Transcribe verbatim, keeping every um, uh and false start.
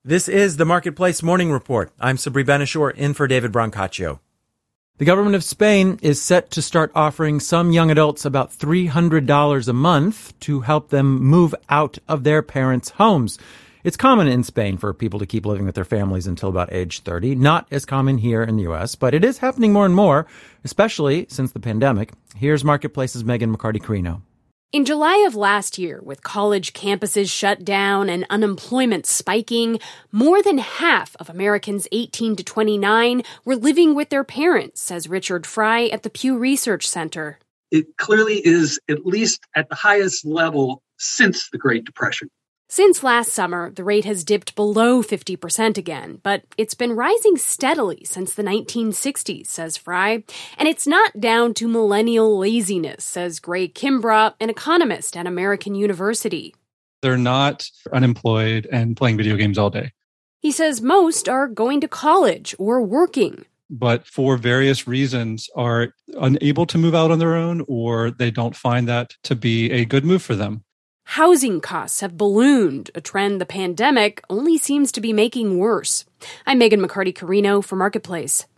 This is the Marketplace Morning Report. I'm Sabri Benishore, in for David Brancaccio. The government of Spain is set to start offering some young adults about three hundred dollars a month to help them move out of their parents' homes. It's common in Spain for people to keep living with their families until about age thirty. Not as common here in the U S, but it is happening more and more, especially since the pandemic. Here's Marketplace's Megan McCarty-Carino. In July of last year, with college campuses shut down and unemployment spiking, more than half of Americans eighteen to twenty-nine were living with their parents, says Richard Fry at the Pew Research Center. It clearly is at least at the highest level since the Great Depression. Since last summer, the rate has dipped below fifty percent again, but it's been rising steadily since the nineteen sixties, says Fry. And it's not down to millennial laziness, says Gray Kimbra, an economist at American University. They're not unemployed and playing video games all day. He says most are going to college or working, but for various reasons are unable to move out on their own, or they don't find that to be a good move for them. Housing costs have ballooned, a trend the pandemic only seems to be making worse. I'm Megan McCarty-Carino for Marketplace.